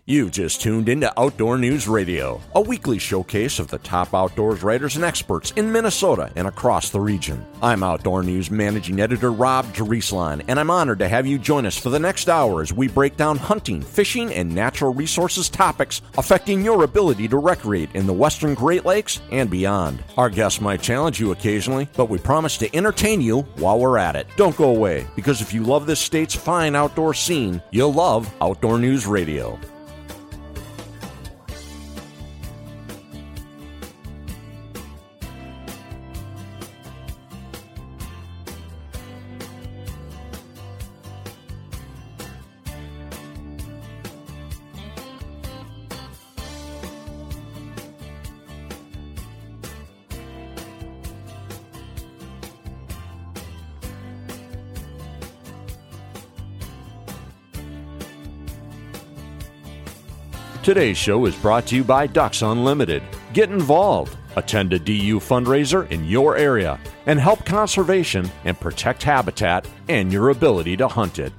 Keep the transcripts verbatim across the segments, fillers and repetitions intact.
You just tuned into Outdoor News Radio, a weekly showcase of the top outdoors writers and experts in Minnesota and across the region. I'm Outdoor News Managing Editor Rob Drieslein, and I'm honored to have you join us for the next hour as we break down hunting, fishing, and natural resources topics affecting your ability to recreate in the western Great Lakes and beyond. Our guests might challenge you occasionally, but we promise to entertain you while we're at it. Don't go away, because if you love this state's fine outdoor scene, you'll love Outdoor News Radio. Today's show is brought to you by Ducks Unlimited. Get involved. Attend a D U fundraiser in your area and help conservation and protect habitat and your ability to hunt it.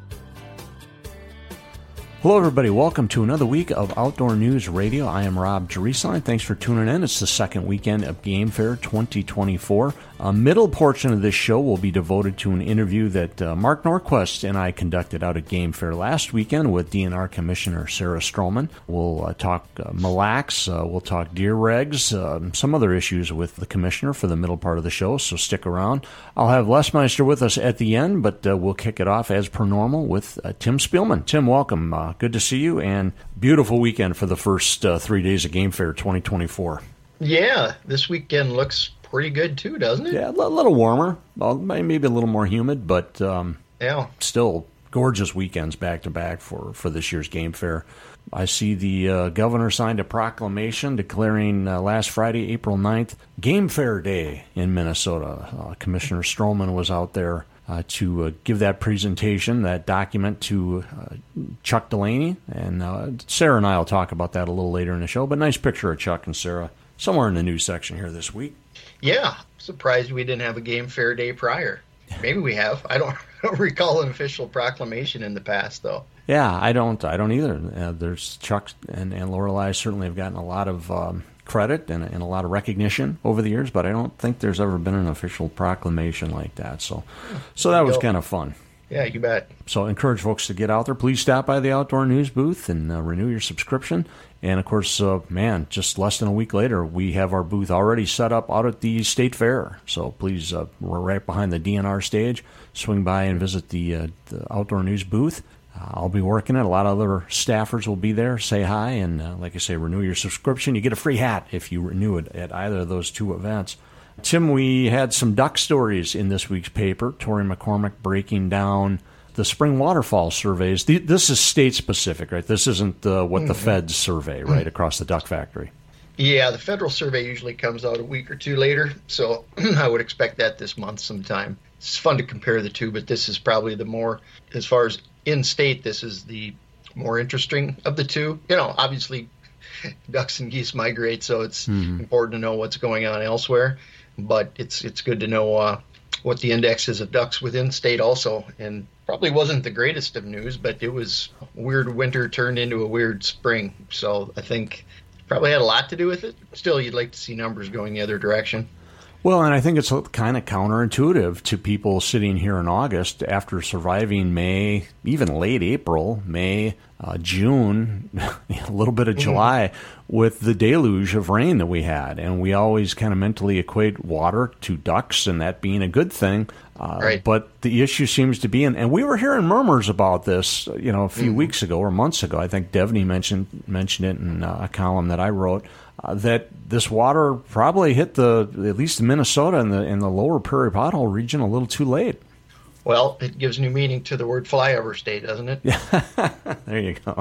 Hello, everybody. Welcome to another week of Outdoor News Radio. I am Rob Drieslein. Thanks for tuning in. It's the second weekend of Game Fair twenty twenty-four. A middle portion of this show will be devoted to an interview that uh, Mark Norquist and I conducted out at Game Fair last weekend with D N R Commissioner Sarah Stroman. We'll uh, talk uh, mille lacs, uh, we'll talk deer regs, uh, some other issues with the Commissioner for the middle part of the show, so stick around. I'll have Les Meister with us at the end, but uh, we'll kick it off as per normal with uh, Tim Spielman. Tim, welcome. Uh, good to see you, and beautiful weekend for the first uh, three days of Game Fair twenty twenty-four. Yeah, this weekend looks pretty good too, doesn't it? Yeah, a little warmer, well, maybe a little more humid, but um, yeah, still gorgeous weekends back to back for, for this year's Game Fair. I see the uh, governor signed a proclamation declaring uh, last Friday, April ninth, Game Fair Day in Minnesota. Uh, Commissioner Stroman was out there uh, to uh, give that presentation, that document to uh, Chuck Delaney, and uh, Sarah and I will talk about that a little later in the show, but nice picture of Chuck and Sarah somewhere in the news section here this week. Yeah, surprised we didn't have a Game Fair Day prior. Maybe we have. I don't, I don't recall an official proclamation in the past, though. Yeah, I don't. I don't either. Uh, there's Chuck and, and Lorelei certainly have gotten a lot of um, credit and, and a lot of recognition over the years, but I don't think there's ever been an official proclamation like that. So, so that was kind of fun. Yeah, you bet. So encourage folks to get out there. Please stop by the Outdoor News booth and uh, renew your subscription. And, of course, uh, man, just less than a week later, we have our booth already set up out at the State Fair. So please, uh, we're right behind the D N R stage. Swing by and visit the, uh, the Outdoor News booth. Uh, I'll be working it. A lot of other staffers will be there. Say hi. And, uh, like I say, renew your subscription. You get a free hat if you renew it at either of those two events. Tim, we had some duck stories in this week's paper. Tori McCormick breaking down the spring waterfall surveys. This is state-specific, right? This isn't uh, what mm-hmm. the feds survey, right, across the duck factory. Yeah, the federal survey usually comes out a week or two later, so I would expect that this month sometime. It's fun to compare the two, but this is probably the more, as far as in-state, this is the more interesting of the two. You know, obviously, ducks and geese migrate, so it's mm-hmm. important to know what's going on elsewhere, but it's it's good to know uh, what the index is of ducks within state also, and probably wasn't the greatest of news, but it was a weird winter turned into a weird spring. So I think probably had a lot to do with it. Still, you'd like to see numbers going the other direction. Well, and I think it's kind of counterintuitive to people sitting here in August after surviving May, even late April, May, uh, June, a little bit of July, mm-hmm. with the deluge of rain that we had. And we always kind of mentally equate water to ducks and that being a good thing. Uh, right. But the issue seems to be, and, and we were hearing murmurs about this, you know, a few mm-hmm. weeks ago or months ago. I think Devney mentioned mentioned it in uh, a column that I wrote, uh, that this water probably hit the at least Minnesota and the in the lower Prairie Pothole region a little too late. Well, it gives new meaning to the word flyover state, doesn't it? Yeah, there you go.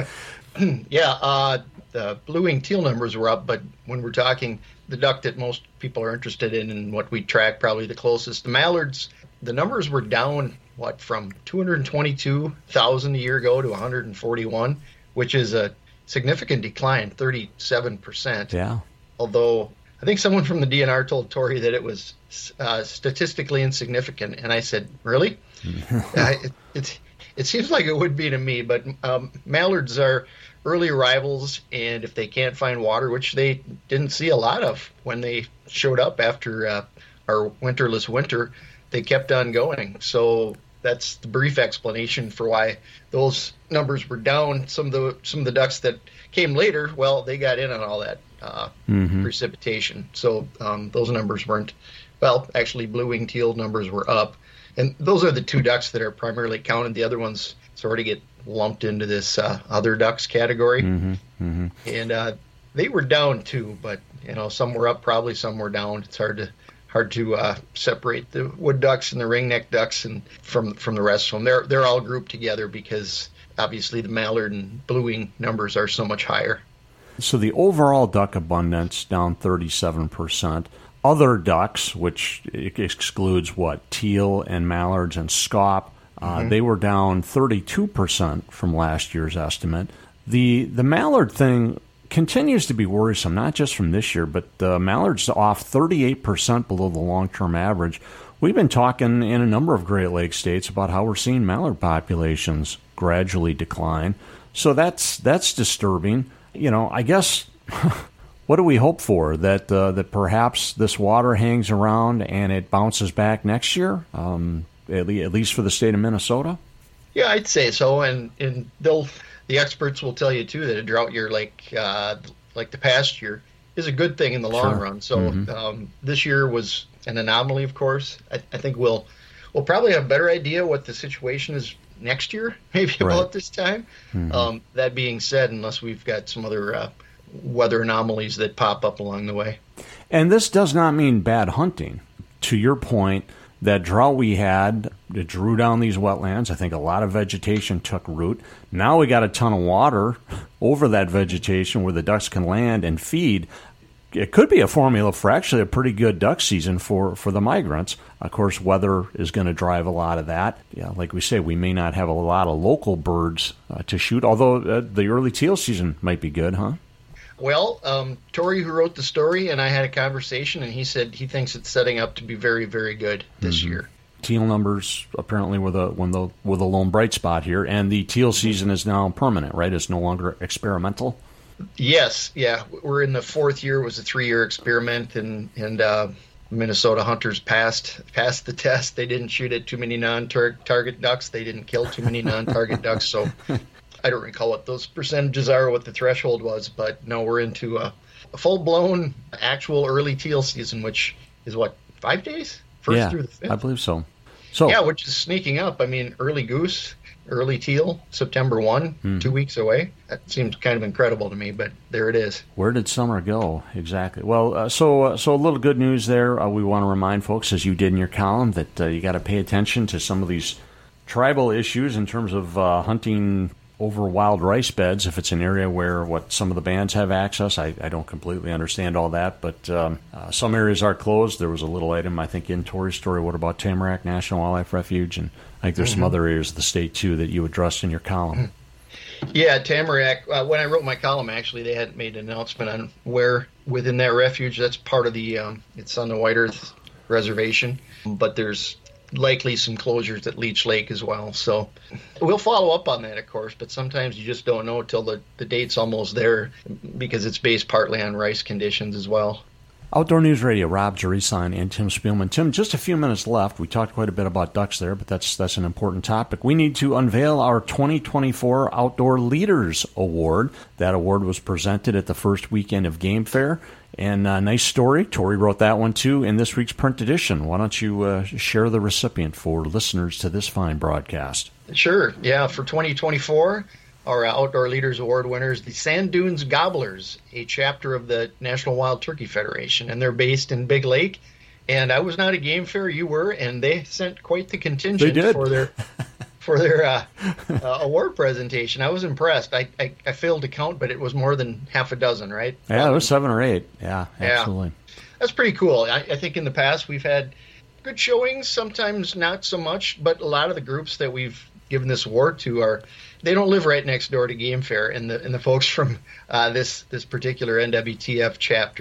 yeah, uh, the blue-winged teal numbers were up, but when we're talking the duck that most people are interested in and what we track probably the closest, the mallards, the numbers were down, what, from two hundred twenty-two thousand a year ago to one hundred forty-one, which is a significant decline, thirty-seven percent. Yeah. Although I think someone from the D N R told Tori that it was uh, statistically insignificant, and I said, really? uh, it, it, it seems like it would be to me, but um, mallards are early arrivals, and if they can't find water, which they didn't see a lot of when they showed up after uh, our winterless winter, they kept on going. So that's the brief explanation for why those numbers were down. Some of the some of the ducks that came later, well, they got in on all that uh, mm-hmm. precipitation. So um, those numbers weren't, well, actually blue-winged teal numbers were up. And those are the two ducks that are primarily counted. The other ones sort of get lumped into this uh, other ducks category. Mm-hmm. Mm-hmm. And uh, they were down too, but you know, some were up, probably some were down. It's hard to hard to uh, separate the wood ducks and the ringneck ducks and from from the rest of them. They're they're all grouped together because obviously the mallard and blue-wing numbers are so much higher. So the overall duck abundance down thirty-seven percent. Other ducks, which excludes what, teal and mallards and scaup, uh, mm-hmm. they were down thirty-two percent from last year's estimate. The the mallard thing continues to be worrisome, not just from this year, but the mallards off thirty-eight percent below the long-term average. We've been talking in a number of Great Lakes states about how we're seeing mallard populations gradually decline. So that's that's disturbing. You know, I guess... What do we hope for? That uh, that perhaps this water hangs around and it bounces back next year, um, at, le- at least for the state of Minnesota? Yeah, I'd say so. And and they'll the experts will tell you too that a drought year like uh, like the past year is a good thing in the long sure. run. So mm-hmm. um, this year was an anomaly, of course. I, I think we'll we'll probably have a better idea what the situation is next year, maybe right. about this time. Mm-hmm. Um, that being said, unless we've got some other uh, weather anomalies that pop up along the way. And this does not mean bad hunting. To your point, that drought we had, it drew down these wetlands. I think a lot of vegetation took root. Now we got a ton of water over that vegetation where the ducks can land and feed. It could be a formula for actually a pretty good duck season for, for the migrants. Of course, weather is going to drive a lot of that. Yeah, like we say, we may not have a lot of local birds uh, to shoot, although uh, the early teal season might be good, huh? Well, um, Tori, who wrote the story, and I had a conversation, and he said he thinks it's setting up to be very, very good this mm-hmm. year. Teal numbers apparently were the when the were the lone bright spot here, and the teal season is now permanent, right? It's no longer experimental. Yes, yeah, we're in the fourth year. It was a three-year experiment, and and uh, Minnesota hunters passed passed the test. They didn't shoot at too many non-target ducks. They didn't kill too many non-target ducks. So. I don't recall what those percentages are, or what the threshold was, but no, we're into a, a full-blown actual early teal season, which is what, five days? First yeah, through the fifth? I believe so. So yeah, which is sneaking up. I mean, early goose, early teal, September first, mm. two weeks away. That seems kind of incredible to me, but there it is. Where did summer go? Exactly. Well, uh, so uh, so a little good news there. Uh, we want to remind folks, as you did in your column, that uh, you got to pay attention to some of these tribal issues in terms of uh, hunting over wild rice beds, if it's an area where what some of the bands have access. I, I don't completely understand all that, but um, uh, some areas are closed. There was a little item, I think, in Tori's story. What about Tamarack National Wildlife Refuge? And I think there's mm-hmm. some other areas of the state, too, that you addressed in your column. Yeah, Tamarack, uh, when I wrote my column, actually, they hadn't made an announcement on where within that refuge. That's part of the, um, it's on the White Earth Reservation, but there's likely some closures at Leech Lake as well. So we'll follow up on that, of course, but sometimes you just don't know until the, the date's almost there because it's based partly on rice conditions as well. Outdoor News Radio, Rob Jereson and Tim Spielman. Tim, just a few minutes left. We talked quite a bit about ducks there, but that's that's an important topic. We need to unveil our twenty twenty-four Outdoor Leaders Award. That award was presented at the first weekend of Game Fair. And a nice story. Tori wrote that one, too, in this week's print edition. Why don't you uh, share the recipient for listeners to this fine broadcast? Sure. Yeah, for twenty twenty-four, our Outdoor Leaders Award winners, the Sand Dunes Gobblers, a chapter of the National Wild Turkey Federation, and they're based in Big Lake. And I was not at Game Fair, you were, and they sent quite the contingent they did. for their for their uh, uh, award presentation. I was impressed. I, I I failed to count, but it was more than half a dozen, right? Yeah, it was seven or eight. Yeah, absolutely. Yeah. That's pretty cool. I, I think in the past we've had good showings, sometimes not so much, but a lot of the groups that we've given this award to are, they don't live right next door to Game Fair, and the and the folks from uh, this this particular N W T F chapter,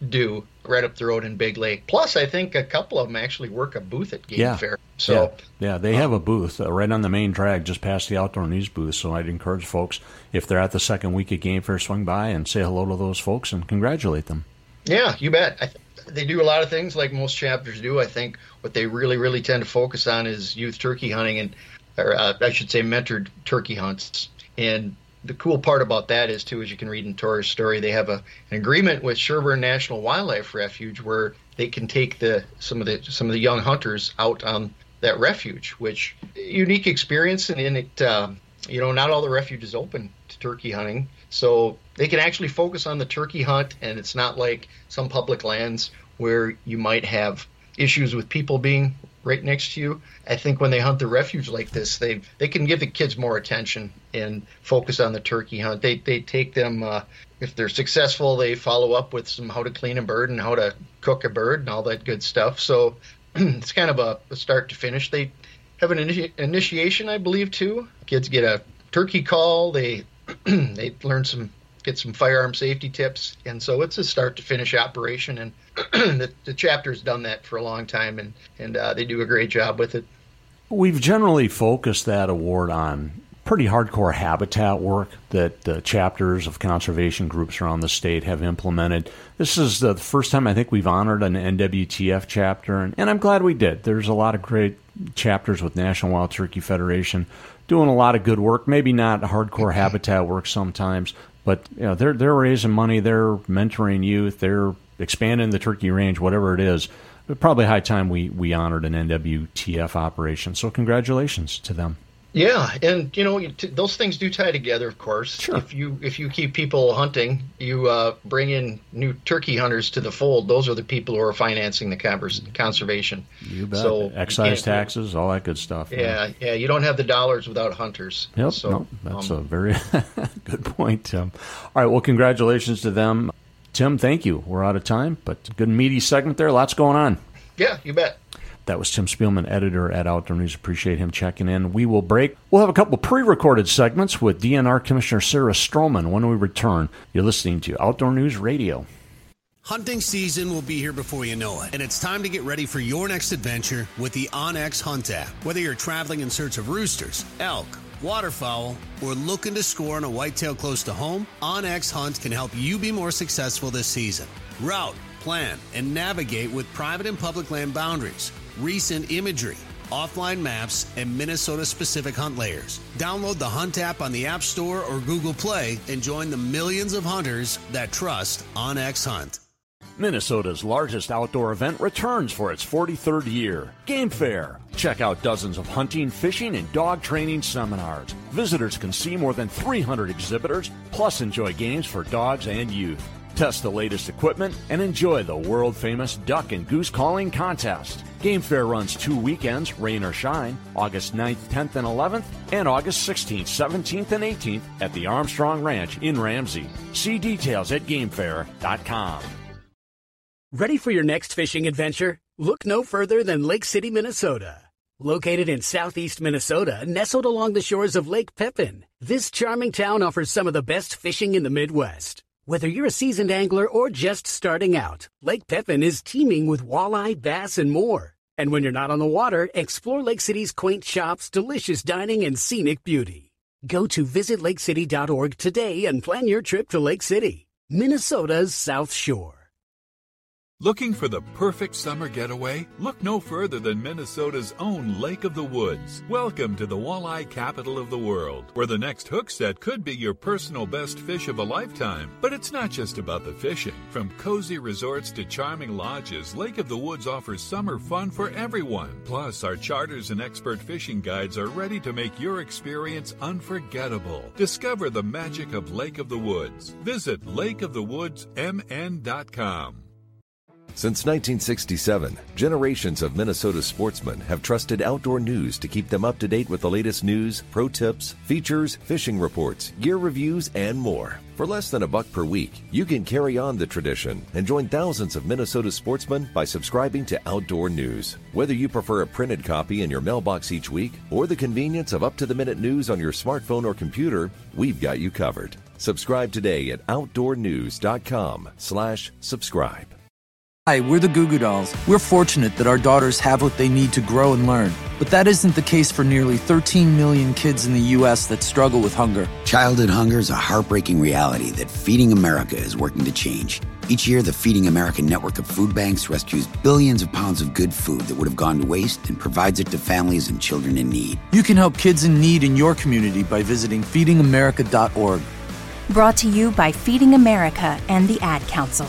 do right up the road in Big Lake. Plus, I think a couple of them actually work a booth at Game yeah. Fair. So, yeah. yeah, they have a booth uh, right on the main drag just past the Outdoor News booth. So I'd encourage folks, if they're at the second week at Game Fair, swing by and say hello to those folks and congratulate them. Yeah, you bet. I th- they do a lot of things like most chapters do. I think what they really, really tend to focus on is youth turkey hunting, and or uh, I should say mentored turkey hunts. And the cool part about that is, too, as you can read in Tori's story, they have a, an agreement with Sherburne National Wildlife Refuge where they can take the some of the some of the young hunters out on that refuge, which unique experience, and in it, uh, you know, not all the refuge is open to turkey hunting, so they can actually focus on the turkey hunt, and it's not like some public lands where you might have issues with people being right next to you. I think when they hunt the refuge like this, they they can give the kids more attention and focus on the turkey hunt. They they take them, uh, if they're successful, they follow up with some how to clean a bird and how to cook a bird and all that good stuff. So it's kind of a, a start to finish. They have an initi- initiation, I believe, too. Kids get a turkey call. They they learn some, get some firearm safety tips. And so it's a start to finish operation. And the, the chapter's done that for a long time, and, and uh, they do a great job with it. We've generally focused that award on pretty hardcore habitat work that uh, chapters of conservation groups around the state have implemented. This is the first time I think we've honored an N W T F chapter, and, and I'm glad we did. There's a lot of great chapters with National Wild Turkey Federation doing a lot of good work, maybe not hardcore habitat work sometimes, but you know, they're they're raising money, they're mentoring youth, they're expanding the turkey range, whatever it is. But probably high time we, we honored an N W T F operation, so congratulations to them. Yeah, and you know t- those things do tie together, of course. Sure. If you if you keep people hunting, you uh, bring in new turkey hunters to the fold. Those are the people who are financing the convers- conservation. You bet. So excise taxes, all that good stuff. Yeah, yeah, yeah. You don't have the dollars without hunters. Yep. So, no, that's um, a very good point, Tim. All right. Well, congratulations to them, Tim. Thank you. We're out of time, but good meaty segment there. Lots going on. Yeah, you bet. That was Tim Spielman, editor at Outdoor News. Appreciate him checking in. We will break. We'll have a couple pre-recorded segments with D N R Commissioner Sarah Stroman when we return. You're listening to Outdoor News Radio. Hunting season will be here before you know it, and it's time to get ready for your next adventure with the OnX Hunt app. Whether you're traveling in search of roosters, elk, waterfowl, or looking to score on a whitetail close to home, OnX Hunt can help you be more successful this season. Route, plan, and navigate with private and public land boundaries, recent imagery, offline maps, and Minnesota-specific hunt layers. Download the Hunt app on the App Store or Google Play and join the millions of hunters that trust OnX Hunt. Minnesota's largest outdoor event returns for its forty-third year, Game Fair. Check out dozens of hunting, fishing, and dog training seminars. Visitors can see more than three hundred exhibitors, plus enjoy games for dogs and youth. Test the latest equipment and enjoy the world-famous duck and goose calling contest. Game Fair runs two weekends, rain or shine, August ninth, tenth, and eleventh, and August sixteenth, seventeenth, and eighteenth at the Armstrong Ranch in Ramsey. See details at game fair dot com. Ready for your next fishing adventure? Look no further than Lake City, Minnesota. Located in southeast Minnesota, nestled along the shores of Lake Pepin, this charming town offers some of the best fishing in the Midwest. Whether you're a seasoned angler or just starting out, Lake Pepin is teeming with walleye, bass, and more. And when you're not on the water, explore Lake City's quaint shops, delicious dining, and scenic beauty. Go to visit lake city dot org today and plan your trip to Lake City, Minnesota's South Shore. Looking for the perfect summer getaway? Look no further than Minnesota's own Lake of the Woods. Welcome to the walleye capital of the world, where the next hook set could be your personal best fish of a lifetime. But it's not just about the fishing. From cozy resorts to charming lodges, Lake of the Woods offers summer fun for everyone. Plus, our charters and expert fishing guides are ready to make your experience unforgettable. Discover the magic of Lake of the Woods. Visit lake of the woods m n dot com. Since nineteen sixty-seven, generations of Minnesota sportsmen have trusted Outdoor News to keep them up to date with the latest news, pro tips, features, fishing reports, gear reviews, and more. For less than a buck per week, you can carry on the tradition and join thousands of Minnesota sportsmen by subscribing to Outdoor News. Whether you prefer a printed copy in your mailbox each week or the convenience of up-to-the-minute news on your smartphone or computer, we've got you covered. Subscribe today at outdoornews.com slash subscribe. Hi, we're the Goo Goo Dolls. We're fortunate that our daughters have what they need to grow and learn. But that isn't the case for nearly thirteen million kids in the U S that struggle with hunger. Childhood hunger is a heartbreaking reality that Feeding America is working to change. Each year, the Feeding America network of food banks rescues billions of pounds of good food that would have gone to waste and provides it to families and children in need. You can help kids in need in your community by visiting feeding america dot org. Brought to you by Feeding America and the Ad Council.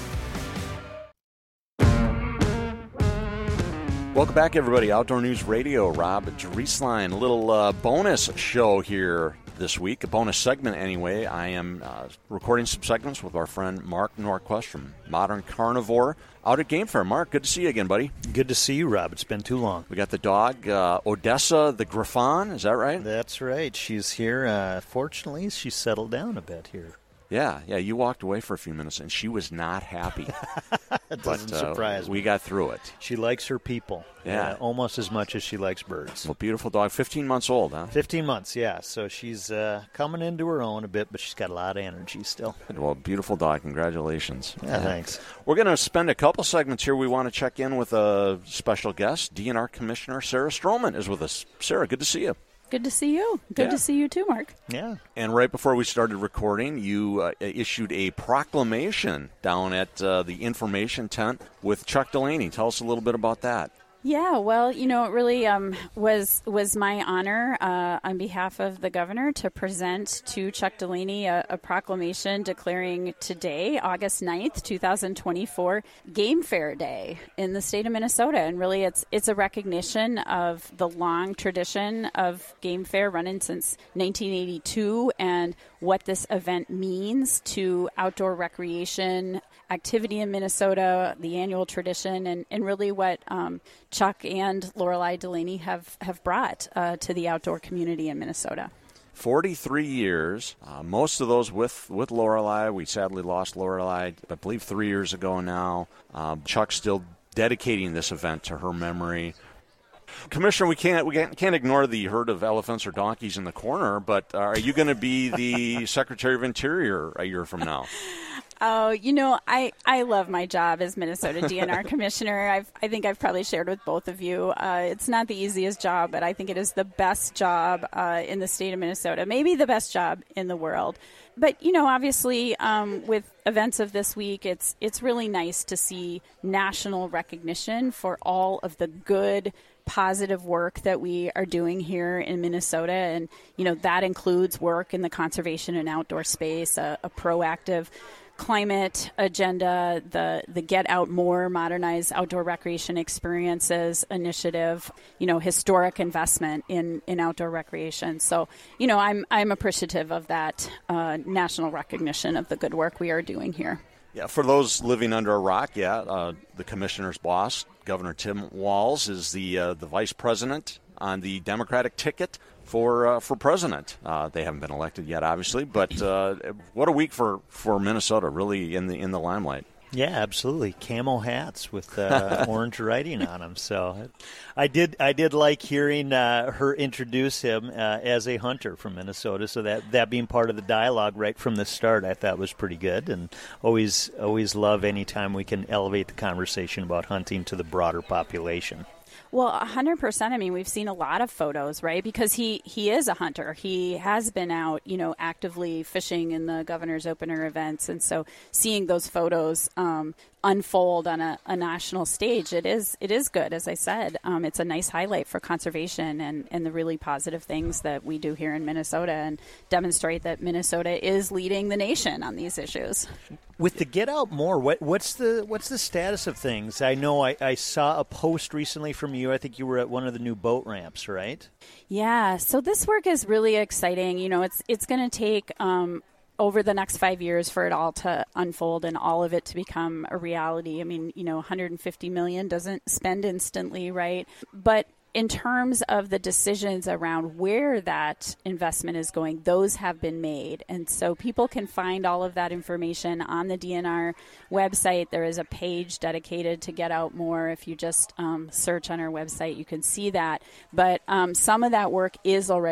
Welcome back, everybody. Outdoor News Radio. Rob Drieslein. A little uh, bonus show here this week, a bonus segment anyway. I am uh, recording some segments with our friend Mark Norquist from Modern Carnivore out at Game Fair. Mark, good to see you again, buddy. Good to see you, Rob. It's been too long. We got the dog, uh, Odessa the Griffon. Is that right? That's right. She's here. Uh, fortunately, she's settled down a bit here. Yeah, yeah. You walked away for a few minutes, and she was not happy. That doesn't but, uh, surprise me. We got through it. She likes her people. Yeah. Uh, almost as much as she likes birds. Well, beautiful dog. fifteen months old, huh? fifteen months, yeah. So she's uh, coming into her own a bit, but she's got a lot of energy still. Well, beautiful dog. Congratulations. Yeah, uh, thanks. We're going to spend a couple segments here. We want to check in with a special guest. D N R Commissioner Sarah Stroman is with us. Sarah, good to see you. Good to see you. Good yeah. to see you too, Mark. Yeah. And right before we started recording, you uh, issued a proclamation down at uh, the information tent with Chuck Delaney. Tell us a little bit about that. Yeah, well, you know, it really um, was was my honor uh, on behalf of the governor to present to Chuck Delaney a, a proclamation declaring today, August ninth, twenty twenty-four, Game Fair Day in the state of Minnesota. And really, it's it's a recognition of the long tradition of Game Fair running since nineteen eighty-two and what this event means to outdoor recreation activity in Minnesota, the annual tradition, and, and really what um, Chuck and Lorelei Delaney have, have brought uh, to the outdoor community in Minnesota. forty-three years, uh, most of those with, with Lorelei. We sadly lost Lorelei, I believe, three years ago now. Um, Chuck's still dedicating this event to her memory. Commissioner, we can't we can't, can't ignore the herd of elephants or donkeys in the corner, but uh, are you going to be the Secretary of Interior a year from now? Oh, you know, I, I love my job as Minnesota D N R Commissioner. I've, I think I've probably shared with both of you. Uh, it's not the easiest job, but I think it is the best job uh, in the state of Minnesota, maybe the best job in the world. But, you know, obviously um, with events of this week, it's it's really nice to see national recognition for all of the good, positive work that we are doing here in Minnesota. And, you know, that includes work in the conservation and outdoor space, a, a proactive climate agenda, the the Get Out More, Modernize Outdoor Recreation Experiences initiative, you know, historic investment in, in outdoor recreation. So, you know, I'm I'm appreciative of that uh, national recognition of the good work we are doing here. Yeah, for those living under a rock, yeah, uh, the commissioner's boss, Governor Tim Walz, is the uh, the vice president on the Democratic ticket for uh, for president. Uh, they haven't been elected yet, obviously, but uh, what a week for, for Minnesota, really in the in the limelight. Yeah, absolutely. Camo hats with uh, orange writing on them. So I did I did like hearing uh, her introduce him uh, as a hunter from Minnesota. So that, that being part of the dialogue right from the start, I thought was pretty good. And always always love any time we can elevate the conversation about hunting to the broader population. Well, one hundred percent. I mean, we've seen a lot of photos, right? Because he, he is a hunter. He has been out, you know, actively fishing in the governor's opener events. And so seeing those photos um, unfold on a, a national stage, it is it is good. As I said, um, it's a nice highlight for conservation and, and the really positive things that we do here in Minnesota and demonstrate that Minnesota is leading the nation on these issues. With the Get Out More, what, what's the what's the status of things? I know I, I saw a post recently from you. I think you were at one of the new boat ramps, right? Yeah. So this work is really exciting. You know, it's it's going to take um, over the next five years for it all to unfold and all of it to become a reality. I mean, you know, one hundred fifty million dollars doesn't spend instantly, right? But in terms of the decisions around where that investment is going, those have been made. And so people can find all of that information on the D N R website. There is a page dedicated to Get Out More. If you just um, search on our website, you can see that. But um, some of that work is already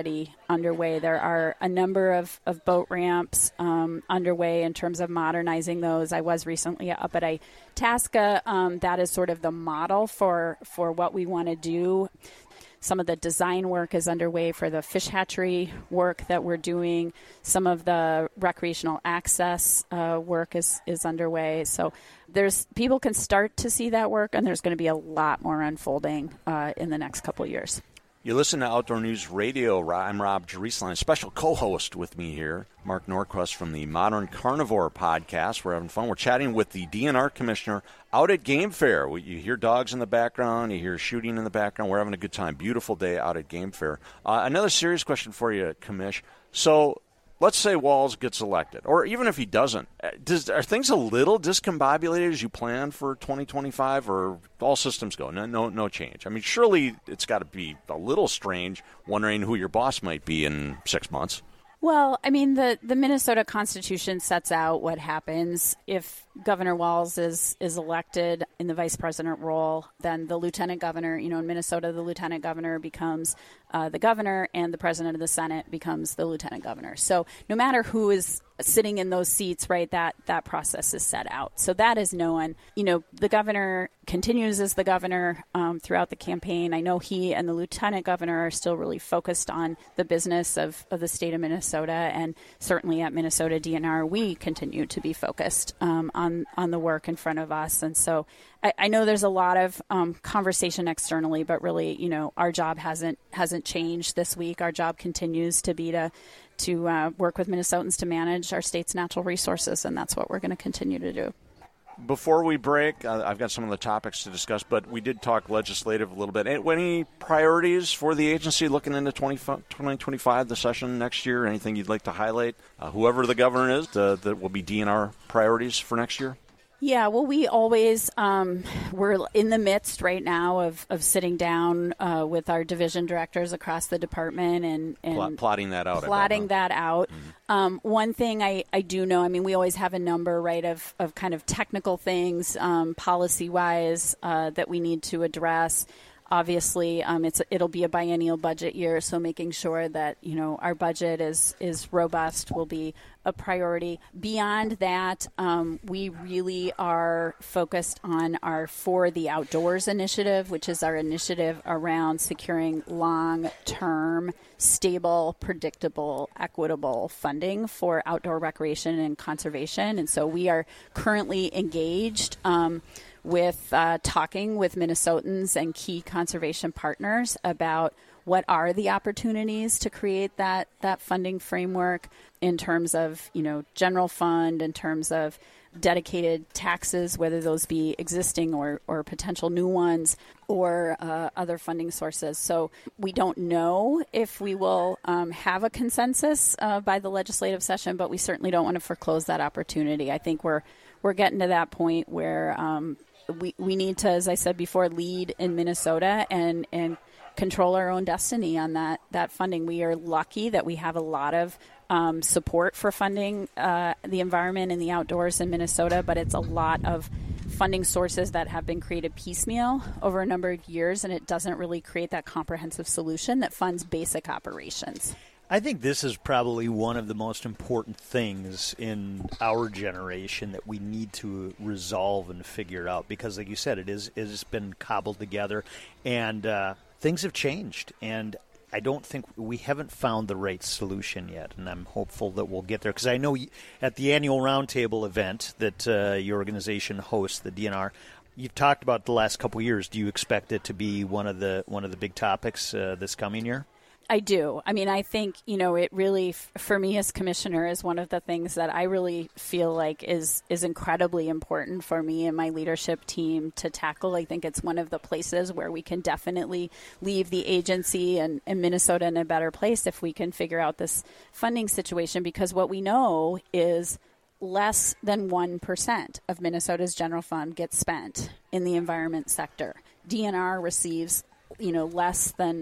underway. There are a number of, of boat ramps um, underway in terms of modernizing those. I was recently up at Itasca. Um, that is sort of the model for, for what we want to do. Some of the design work is underway for the fish hatchery work that we're doing. Some of the recreational access uh, work is, is underway. So there's people can start to see that work, and there's going to be a lot more unfolding uh, in the next couple of years. You listen to Outdoor News Radio. I'm Rob Jerusalem, special co-host with me here, Mark Norquist from the Modern Carnivore podcast. We're having fun. We're chatting with the D N R commissioner out at Game Fair. You hear dogs in the background. You hear shooting in the background. We're having a good time. Beautiful day out at Game Fair. Uh, another serious question for you, Commish. So let's say Walz gets elected, or even if he doesn't, does, are things a little discombobulated as you plan for twenty twenty-five, or all systems go? No, no, no change. I mean, surely it's got to be a little strange wondering who your boss might be in six months. Well, I mean, the, the Minnesota Constitution sets out what happens if Governor Walz is, is elected in the vice president role. Then the lieutenant governor, you know, in Minnesota, the lieutenant governor becomes uh, the governor, and the president of the Senate becomes the lieutenant governor. So no matter who is sitting in those seats, right, that, that process is set out. So that is known. You know, the governor continues as the governor um, throughout the campaign. I know he and the lieutenant governor are still really focused on the business of, of the state of Minnesota, and certainly at Minnesota D N R, we continue to be focused um, on, on the work in front of us. And so I, I know there's a lot of um, conversation externally, but really, you know, our job hasn't hasn't changed this week. Our job continues to be to to uh, work with Minnesotans to manage our state's natural resources, and that's what we're going to continue to do. Before we break, uh, I've got some of the topics to discuss, but we did talk legislative a little bit. Any priorities for the agency looking into twenty twenty-five, the session next year? Anything you'd like to highlight? Uh, whoever the governor is, uh, that will be D N R priorities for next year? Yeah, well, we always, um, we're in the midst right now of, of sitting down uh, with our division directors across the department and, and Plot, plotting that out. Plotting bet, that out. Mm-hmm. Um, one thing I, I do know, I mean, we always have a number, right, of, of kind of technical things, um, policy-wise, uh, that we need to address. Obviously, um, it's it'll be a biennial budget year, so making sure that, you know, our budget is is robust will be a priority. Beyond that, um, we really are focused on our For the Outdoors initiative, which is our initiative around securing long-term, stable, predictable, equitable funding for outdoor recreation and conservation. And so we are currently engaged um, with uh, talking with Minnesotans and key conservation partners about what are the opportunities to create that, that funding framework in terms of, you know, general fund, in terms of dedicated taxes, whether those be existing or, or potential new ones, or uh, other funding sources. So we don't know if we will um, have a consensus uh, by the legislative session, but we certainly don't want to foreclose that opportunity. I think we're we're getting to that point where um, we we need to, as I said before, lead in Minnesota and and control our own destiny on that that funding. We are lucky that we have a lot of um, support for funding uh, the environment and the outdoors in Minnesota, but it's a lot of funding sources that have been created piecemeal over a number of years, and it doesn't really create that comprehensive solution that funds basic operations. I think this is probably one of the most important things in our generation that we need to resolve and figure out, because, like you said, it is it has been cobbled together, and uh, things have changed, and I don't think we haven't found the right solution yet, and I'm hopeful that we'll get there, because I know at the annual roundtable event that uh, your organization hosts, the D N R, you've talked about the last couple of years. Do you expect it to be one of the one of the big topics uh, this coming year? I do. I mean, I think, you know, it really, for me as commissioner, is one of the things that I really feel like is is incredibly important for me and my leadership team to tackle. I think it's one of the places where we can definitely leave the agency and, and Minnesota in a better place if we can figure out this funding situation, because what we know is less than one percent of Minnesota's general fund gets spent in the environment sector. D N R receives, you know, less than zero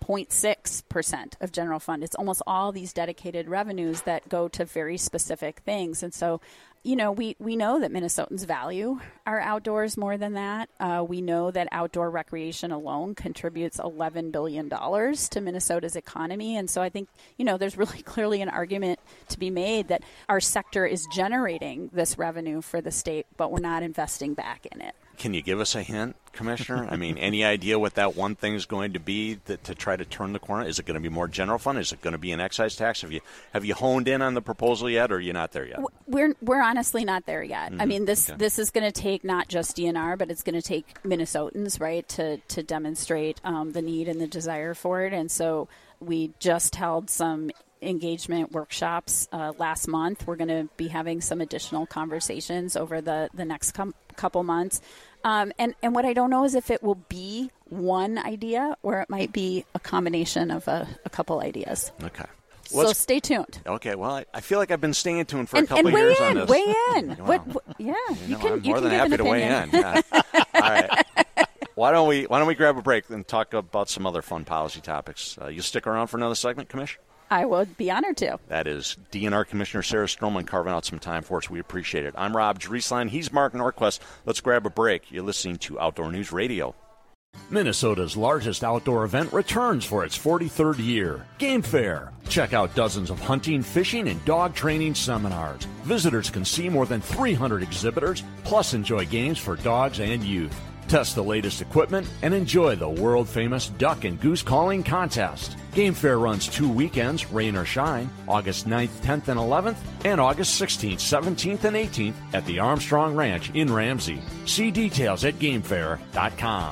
zero point six percent of general fund. It's almost all these dedicated revenues that go to very specific things. And so, you know, we, we know that Minnesotans value our outdoors more than that. Uh, we know that outdoor recreation alone contributes eleven billion dollars to Minnesota's economy. And so I think, you know, there's really clearly an argument to be made that our sector is generating this revenue for the state, but we're not investing back in it. Can you give us a hint, Commissioner? I mean, any idea what that one thing is going to be that, to try to turn the corner? Is it going to be more general fund? Is it going to be an excise tax? Have you have you honed in on the proposal yet, or are you not there yet? We're we're honestly not there yet. Mm-hmm. I mean, this okay. this is going to take not just D N R, but it's going to take Minnesotans, right, to to demonstrate um, the need and the desire for it. And so we just held some engagement workshops uh, last month. We're going to be having some additional conversations over the, the next com- couple months. Um, and, and what I don't know is if it will be one idea or it might be a combination of a, a couple ideas. Okay. So Let's, stay tuned. Okay. Well, I, I feel like I've been staying tuned for and, a couple and weigh years in, on this. Weigh in. Wow. What, what, yeah, you, you know, can. I'm you more can than happy give to an weigh opinion. in. Yeah. All right. Why don't we Why don't we grab a break and talk about some other fun policy topics? Uh, you stick around for another segment, Commissioner? I would be honored to. That is D N R Commissioner Sarah Stroman carving out some time for us. We appreciate it. I'm Rob Drieslein. He's Mark Norquist. Let's grab a break. You're listening to Outdoor News Radio. Minnesota's largest outdoor event returns for its forty-third year, Game Fair. Check out dozens of hunting, fishing, and dog training seminars. Visitors can see more than three hundred exhibitors, plus enjoy games for dogs and youth. Test the latest equipment and enjoy the world-famous duck and goose calling contest. Game Fair runs two weekends, rain or shine, August ninth, tenth, and eleventh, and August sixteenth, seventeenth, and eighteenth at the Armstrong Ranch in Ramsey. See details at game fair dot com.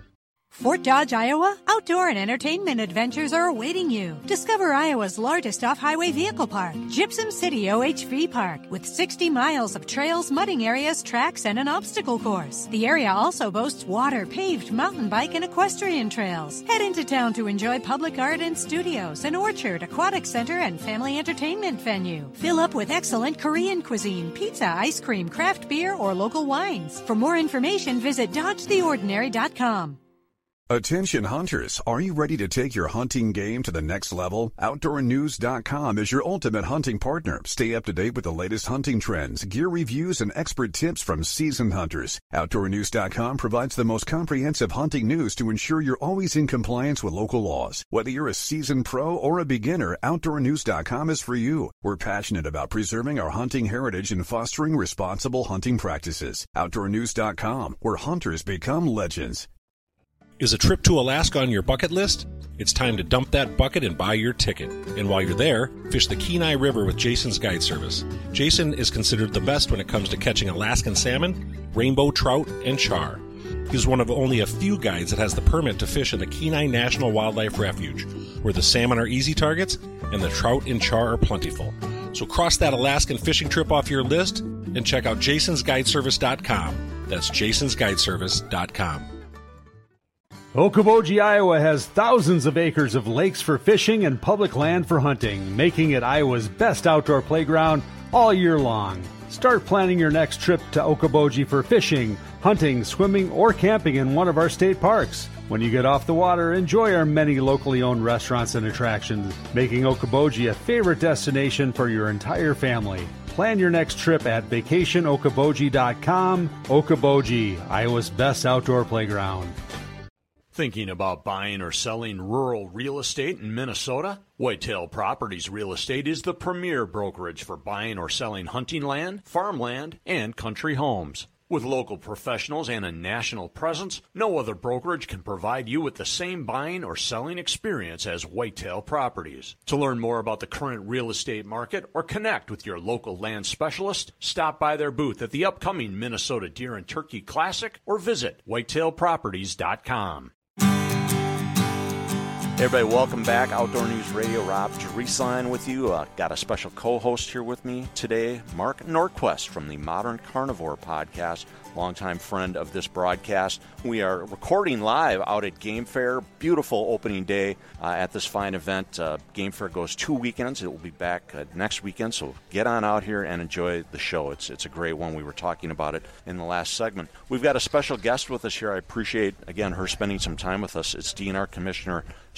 Fort Dodge, Iowa, outdoor and entertainment adventures are awaiting you. Discover Iowa's largest off-highway vehicle park, Gypsum City O H V Park, with sixty miles of trails, mudding areas, tracks, and an obstacle course. The area also boasts water, paved mountain bike, and equestrian trails. Head into town to enjoy public art and studios, an orchard, aquatic center, and family entertainment venue. Fill up with excellent Korean cuisine, pizza, ice cream, craft beer, or local wines. For more information, visit dodge the ordinary dot com. Attention hunters, are you ready to take your hunting game to the next level? outdoor news dot com is your ultimate hunting partner. Stay up to date with the latest hunting trends, gear reviews, and expert tips from seasoned hunters. outdoor news dot com provides the most comprehensive hunting news to ensure you're always in compliance with local laws. Whether you're a seasoned pro or a beginner, outdoor news dot com is for you. We're passionate about preserving our hunting heritage and fostering responsible hunting practices. outdoor news dot com, where hunters become legends. Is a trip to Alaska on your bucket list? It's time to dump that bucket and buy your ticket. And while you're there, fish the Kenai River with Jason's Guide Service. Jason is considered the best when it comes to catching Alaskan salmon, rainbow trout, and char. He's one of only a few guides that has the permit to fish in the Kenai National Wildlife Refuge, where the salmon are easy targets and the trout and char are plentiful. So cross that Alaskan fishing trip off your list and check out jasons guide service dot com. That's jasons guide service dot com. Okoboji, Iowa has thousands of acres of lakes for fishing and public land for hunting, making it Iowa's best outdoor playground all year long. Start planning your next trip to Okoboji for fishing, hunting, swimming, or camping in one of our state parks. When you get off the water, enjoy our many locally owned restaurants and attractions, making Okoboji a favorite destination for your entire family. Plan your next trip at vacation okoboji dot com. Okoboji, Iowa's best outdoor playground. Thinking about buying or selling rural real estate in Minnesota? Whitetail Properties Real Estate is the premier brokerage for buying or selling hunting land, farmland, and country homes. With local professionals and a national presence, no other brokerage can provide you with the same buying or selling experience as Whitetail Properties. To learn more about the current real estate market or connect with your local land specialist, stop by their booth at the upcoming Minnesota Deer and Turkey Classic or visit whitetail properties dot com. Everybody, welcome back. Outdoor News Radio, Rob Drieslein with you. Uh, got a special co-host here with me today, Mark Norquist from the Modern Carnivore podcast, longtime friend of this broadcast. We are recording live out at Game Fair. Beautiful opening day uh, at this fine event. Uh, Game Fair goes two weekends. It will be back uh, next weekend, so get on out here and enjoy the show. It's it's a great one. We were talking about it in the last segment. We've got a special guest with us here. I appreciate, again, her spending some time with us. It's D N R Commissioner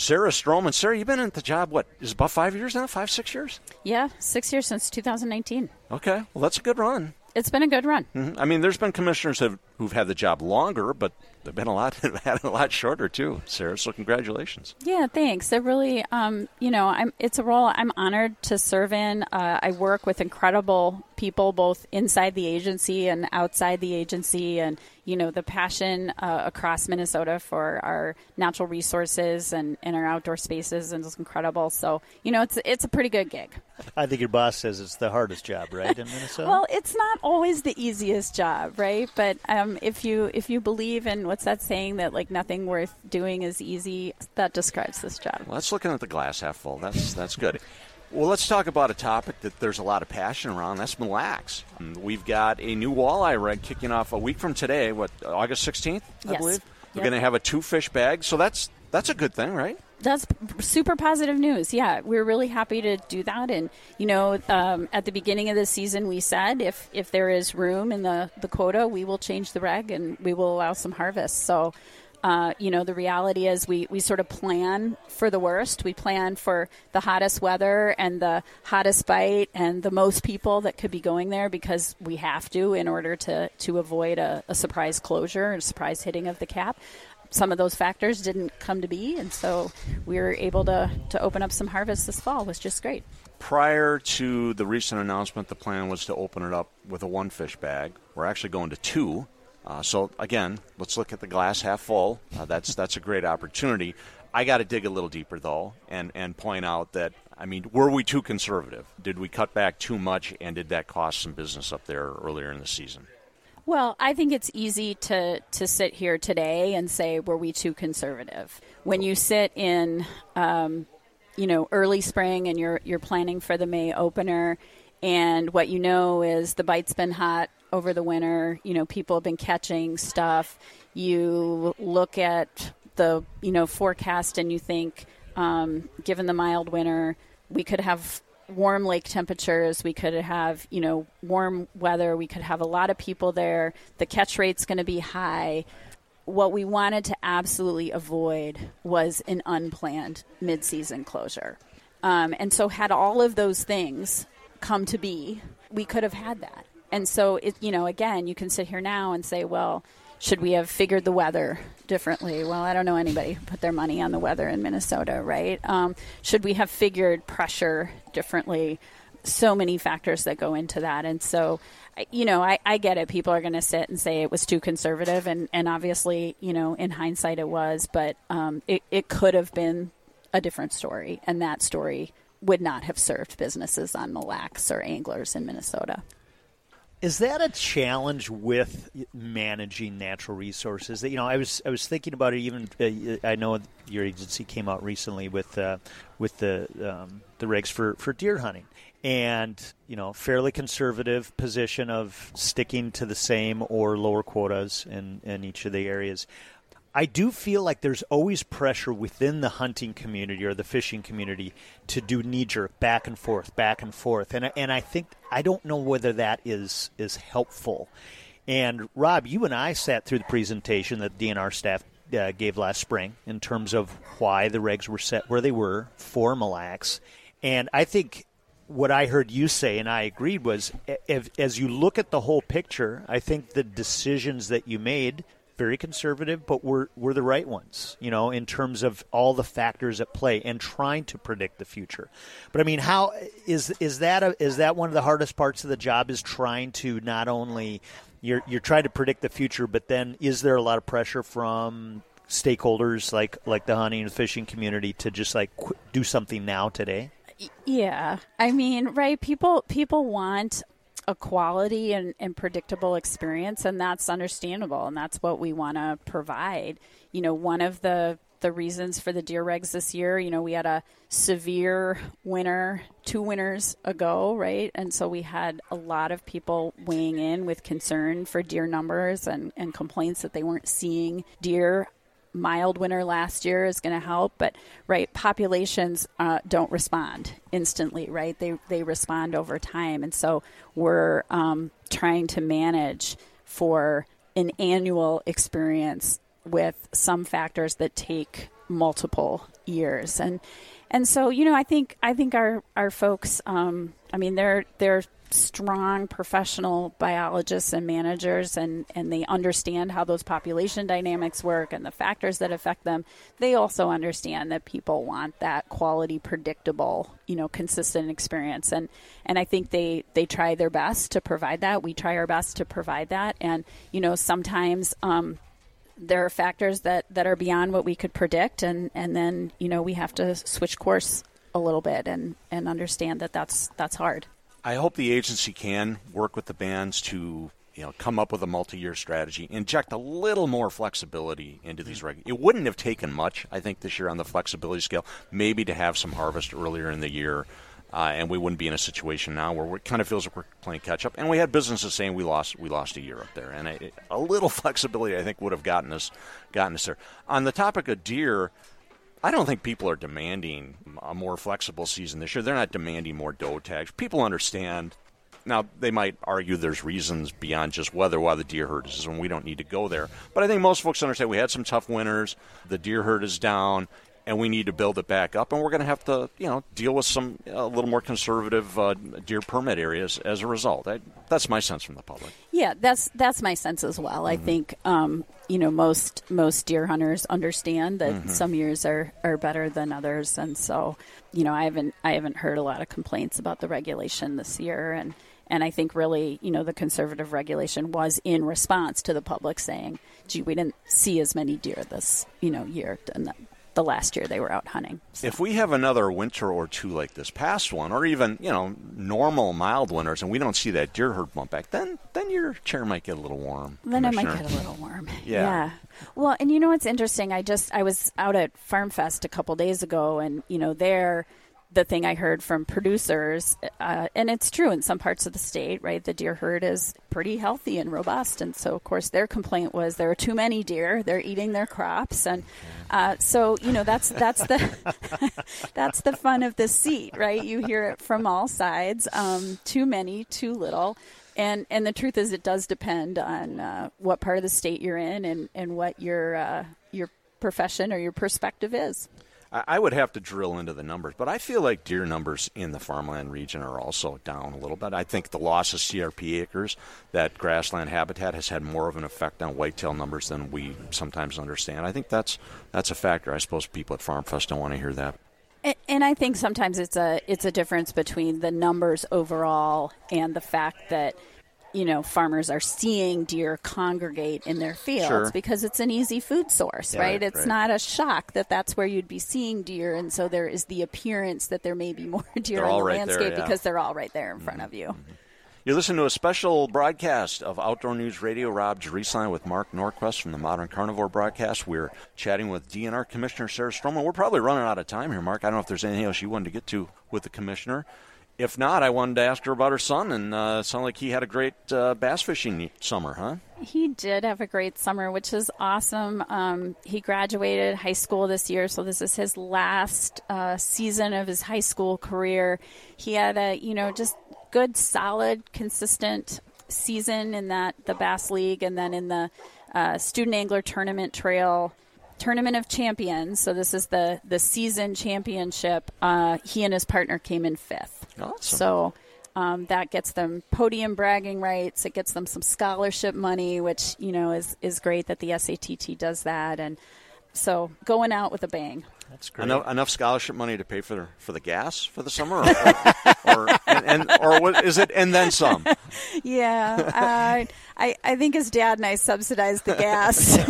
Sarah Stroman. Sarah, you've been at the job, what, is it about five years now? Five, six years? Yeah, six years since two thousand nineteen. Okay, well, that's a good run. It's been a good run. Mm-hmm. I mean, there's been commissioners have, who've had the job longer, but there've been a lot who've had it a lot shorter too, Sarah. So congratulations. Yeah, thanks. It really, um, you know, I'm. It's a role I'm honored to serve in. Uh, I work with incredible people, both inside the agency and outside the agency, and you know, the passion uh, across Minnesota for our natural resources and, and our outdoor spaces, and it's incredible. So, you know, it's it's a pretty good gig. I think your boss says it's the hardest job, right, in Minnesota? Well, it's not always the easiest job, right? But um, if you if you believe in what's that saying that like nothing worth doing is easy, that describes this job. Well, that's looking at the glass half full. That's that's good. Well, let's talk about a topic that there's a lot of passion around. That's Mille Lacs. We've got a new walleye reg kicking off a week from today. What, August sixteenth, I yes. believe? We're Yep. going to have a two-fish bag, so that's that's a good thing, right? That's p- super positive news. Yeah, we're really happy to do that. And, you know, um, at the beginning of the season, we said if, if there is room in the, the quota, we will change the reg and we will allow some harvest. So, uh, you know, the reality is we, we sort of plan for the worst. We plan for the hottest weather and the hottest bite and the most people that could be going there because we have to in order to, to avoid a, a surprise closure and a surprise hitting of the cap. Some of those factors didn't come to be, and so we were able to, to open up some harvest this fall, which is just great. Prior to the recent announcement, the plan was to open it up with a one-fish bag. We're actually going to two. Uh, so, again, let's look at the glass half full. Uh, that's that's a great opportunity. I got to dig a little deeper, though, and, and point out that, I mean, were we too conservative? Did we cut back too much, and did that cost some business up there earlier in the season? Well, I think it's easy to, to sit here today and say, were we too conservative? When you sit in, um, you know, early spring and you're you're planning for the May opener, and what you know is the bite's been hot over the winter. You know, people have been catching stuff. You look at the, you know, forecast and you think, um, given the mild winter, we could have warm lake temperatures, we could have, you know, warm weather, we could have a lot of people there, the catch rate's going to be high. What we wanted to absolutely avoid was an unplanned mid-season closure. Um, and so had all of those things come to be, we could have had that. And so, it, you know, again, you can sit here now and say, well, should we have figured the weather differently? Well, I don't know anybody who put their money on the weather in Minnesota, right? Um, should we have figured pressure differently? So many factors that go into that. And so, you know, I, I get it. People are going to sit and say it was too conservative. And, and obviously, you know, in hindsight it was. But um, it, it could have been a different story. And that story would not have served businesses on Mille Lacs or anglers in Minnesota. Is that a challenge with managing natural resources? That, you know, I was I was thinking about it. Even uh, I know your agency came out recently with uh, with the um, the regs for, for deer hunting, and you know, fairly conservative position of sticking to the same or lower quotas in, in each of the areas. I do feel like there's always pressure within the hunting community or the fishing community to do knee-jerk, back and forth, back and forth. And, and I think, I don't know whether that is is helpful. And, Rob, you and I sat through the presentation that the D N R staff uh, gave last spring in terms of why the regs were set where they were for Mille Lacs. And I think what I heard you say, and I agreed, was if, as you look at the whole picture, I think the decisions that you made – very conservative, but we're we're the right ones, you know, in terms of all the factors at play and trying to predict the future. But I mean, how is is that a, is that one of the hardest parts of the job? Is trying to not only you're you're trying to predict the future, but then is there a lot of pressure from stakeholders like like the hunting and fishing community to just like qu- do something now today? Yeah, I mean, right? People people want a quality and, and predictable experience, and that's understandable, and that's what we want to provide. You know, one of the the reasons for the deer regs this year, you know, we had a severe winter two winters ago, right? And so we had a lot of people weighing in with concern for deer numbers and, and complaints that they weren't seeing deer. Mild winter last year is going to help, but right, populations uh, don't respond instantly, right? They they respond over time, and so we're um, trying to manage for an annual experience with some factors that take multiple years. And and so, you know, I think I think our our folks, um, I mean, they're they're strong professional biologists and managers, and, and they understand how those population dynamics work and the factors that affect them. They also understand that people want that quality, predictable, you know, consistent experience. And, and I think they, they try their best to provide that. We try our best to provide that. And, you know, sometimes um, there are factors that, that are beyond what we could predict. And, and then, you know, we have to switch course a little bit and, and understand that that's, that's hard. I hope the agency can work with the bands to, you know, come up with a multi-year strategy, inject a little more flexibility into these reg. It wouldn't have taken much, I think, this year on the flexibility scale, maybe to have some harvest earlier in the year, uh, and we wouldn't be in a situation now where it kind of feels like we're playing catch-up. And we had businesses saying we lost we lost a year up there, and a, a little flexibility, I think, would have gotten us gotten us there. On the topic of deer, I don't think people are demanding a more flexible season this year. They're not demanding more doe tags. People understand. Now, they might argue there's reasons beyond just weather why the deer herd is, and we don't need to go there. But I think most folks understand we had some tough winters. The deer herd is down, and we need to build it back up. And we're going to have to, you know, deal with some a little more conservative uh, deer permit areas as a result. I, that's my sense from the public. Yeah, that's that's my sense as well. Mm-hmm. I think, um, you know, most most deer hunters understand that mm-hmm. some years are, are better than others, and so, you know, I haven't I haven't heard a lot of complaints about the regulation this year, and and I think really, you know, the conservative regulation was in response to the public saying, "Gee, we didn't see as many deer this, you know, year," and that, the last year they were out hunting. So. If we have another winter or two like this past one, or even, you know, normal mild winters, and we don't see that deer herd bump back, then then your chair might get a little warm. Then it might get a little warm. Yeah. yeah. Well, and you know what's interesting? I just I was out at Farm Fest a couple days ago, and you know there. The thing I heard from producers, uh, and it's true in some parts of the state, right? The deer herd is pretty healthy and robust. And so, of course, their complaint was there are too many deer. They're eating their crops. And uh, so, you know, that's that's the that's the fun of the seat, right? You hear it from all sides. Um, too many, too little. And and the truth is it does depend on uh, what part of the state you're in and, and what your uh, your profession or your perspective is. I would have to drill into the numbers, but I feel like deer numbers in the farmland region are also down a little bit. I think the loss of C R P acres, that grassland habitat, has had more of an effect on whitetail numbers than we sometimes understand. I think that's that's a factor. I suppose people at Farm Fest don't want to hear that. And, and I think sometimes it's a it's a difference between the numbers overall and the fact that, you know, farmers are seeing deer congregate in their fields sure. because it's an easy food source, yeah, right? It's right. not a shock that that's where you'd be seeing deer, and so there is the appearance that there may be more deer they're in the right landscape there, yeah. because they're all right there in mm-hmm. front of you. Mm-hmm. You're listening to a special broadcast of Outdoor News Radio. Rob Jerisline with Mark Norquist from the Modern Carnivore broadcast. We're chatting with D N R Commissioner Sarah Stroman. We're probably running out of time here, Mark. I don't know if there's anything else you wanted to get to with the Commissioner. If not, I wanted to ask her about her son, and uh, it sounded like he had a great uh, bass fishing summer, huh? He did have a great summer, which is awesome. Um, he graduated high school this year, so this is his last uh, season of his high school career. He had a, you know, just good, solid, consistent season in that the Bass League, and then in the uh, Student Angler Tournament Trail Tournament of Champions. So this is the the season championship. Uh, he and his partner came in fifth. Awesome. So um, that gets them podium bragging rights. It gets them some scholarship money, which, you know, is is great that the S A T T does that. And so going out with a bang. That's great. Enough, enough scholarship money to pay for the, for the gas for the summer, or, or, or and, and or what is it? And then some. Yeah, uh, I I think his dad and I subsidized the gas. So.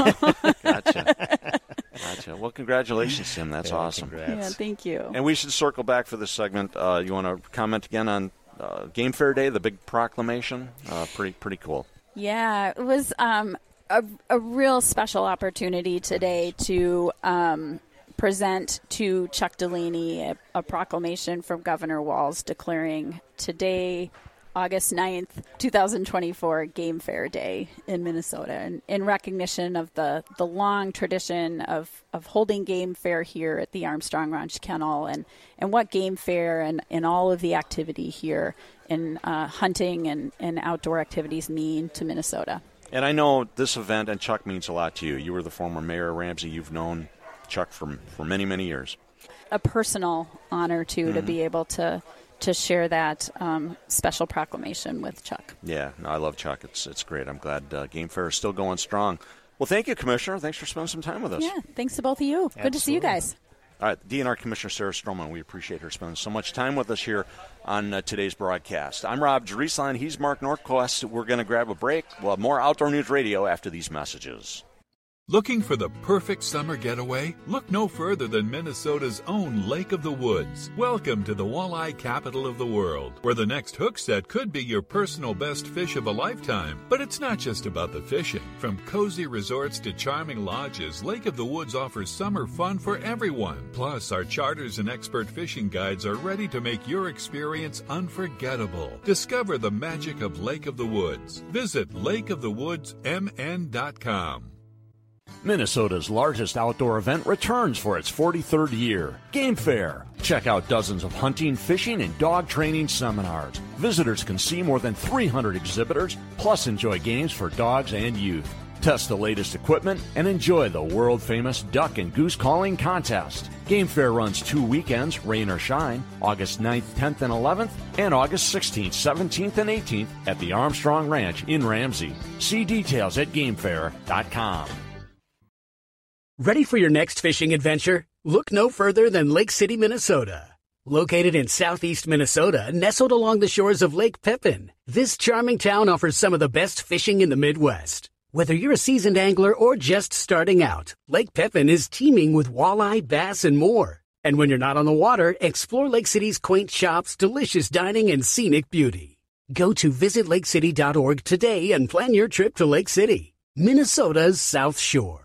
Gotcha. Gotcha. Well, congratulations, Tim. That's yeah, awesome. Congrats. Yeah, thank you. And we should circle back for this segment. Uh, you want to comment again on uh, Game Fair Day, the big proclamation? Uh, pretty pretty cool. Yeah, it was um, a a real special opportunity today to. Um, present to Chuck Delaney a, a proclamation from Governor Walz declaring today, August ninth, twenty twenty-four, Game Fair Day in Minnesota, and in recognition of the, the long tradition of, of holding Game Fair here at the Armstrong Ranch Kennel, and, and what Game Fair and, and all of the activity here in uh, hunting and, and outdoor activities mean to Minnesota. And I know this event, and Chuck, means a lot to you. You were the former mayor of Ramsey. You've known Chuck for, for many, many years. a personal honor, too, mm-hmm. to be able to to share that um, special proclamation with Chuck. Yeah, no, I love Chuck. It's it's great. I'm glad uh, Game Fair is still going strong. Well, thank you, Commissioner. Thanks for spending some time with us. Yeah, thanks to both of you. Absolutely. Good to see you guys. All right, D N R Commissioner Sarah Stroman, we appreciate her spending so much time with us here on uh, today's broadcast. I'm Rob Jerusalem. He's Mark Norquist. We're going to grab a break. We'll have more Outdoor News Radio after these messages. Looking for the perfect summer getaway? Look no further than Minnesota's own Lake of the Woods. Welcome to the walleye capital of the world, where the next hook set could be your personal best fish of a lifetime. But it's not just about the fishing. From cozy resorts to charming lodges, Lake of the Woods offers summer fun for everyone. Plus, our charters and expert fishing guides are ready to make your experience unforgettable. Discover the magic of Lake of the Woods. Visit lake of the woods m n dot com. Minnesota's largest outdoor event returns for its forty-third year. Game Fair. Check out dozens of hunting, fishing, and dog training seminars. Visitors can see more than three hundred exhibitors, plus enjoy games for dogs and youth. Test the latest equipment and enjoy the world-famous duck and goose calling contest. Game Fair runs two weekends, rain or shine, August ninth, tenth, and eleventh, and August sixteenth, seventeenth, and eighteenth at the Armstrong Ranch in Ramsey. See details at game fair dot com. Ready for your next fishing adventure? Look no further than Lake City, Minnesota. Located in southeast Minnesota, nestled along the shores of Lake Pepin, this charming town offers some of the best fishing in the Midwest. Whether you're a seasoned angler or just starting out, Lake Pepin is teeming with walleye, bass, and more. And when you're not on the water, explore Lake City's quaint shops, delicious dining, and scenic beauty. Go to visit lake city dot org today and plan your trip to Lake City, Minnesota's South Shore.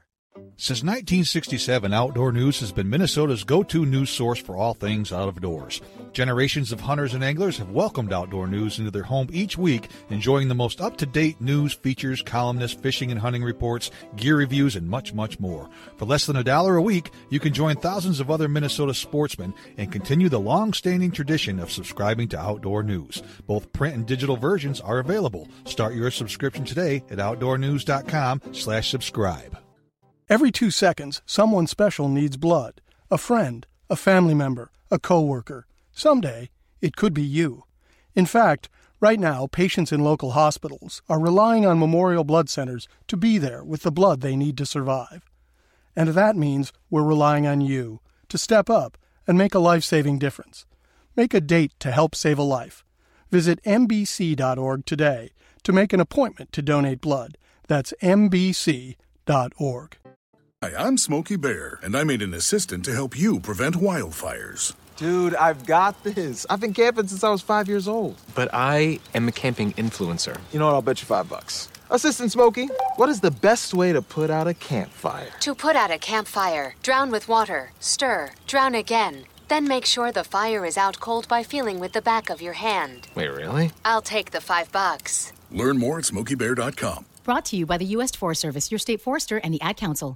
Since nineteen sixty-seven, Outdoor News has been Minnesota's go-to news source for all things out of doors. Generations of hunters and anglers have welcomed Outdoor News into their home each week, enjoying the most up-to-date news, features, columnists, fishing and hunting reports, gear reviews, and much, much more. For less than a dollar a week, you can join thousands of other Minnesota sportsmen and continue the long-standing tradition of subscribing to Outdoor News. Both print and digital versions are available. Start your subscription today at outdoor news dot com slash subscribe. Every two seconds, someone special needs blood. A friend, a family member, a coworker. Someday, it could be you. In fact, right now, patients in local hospitals are relying on Memorial Blood Centers to be there with the blood they need to survive. And that means we're relying on you to step up and make a life-saving difference. Make a date to help save a life. Visit m b c dot org today to make an appointment to donate blood. That's m b c dot org. Hi, I'm Smokey Bear, and I made an assistant to help you prevent wildfires. Dude, I've got this. I've been camping since I was five years old. But I am a camping influencer. You know what? I'll bet you five bucks. Assistant Smokey, what is the best way to put out a campfire? To put out a campfire, drown with water, stir, drown again. Then make sure the fire is out cold by feeling with the back of your hand. Wait, really? I'll take the five bucks. Learn more at smokey bear dot com. Brought to you by the U S Forest Service, your state forester, and the Ad Council.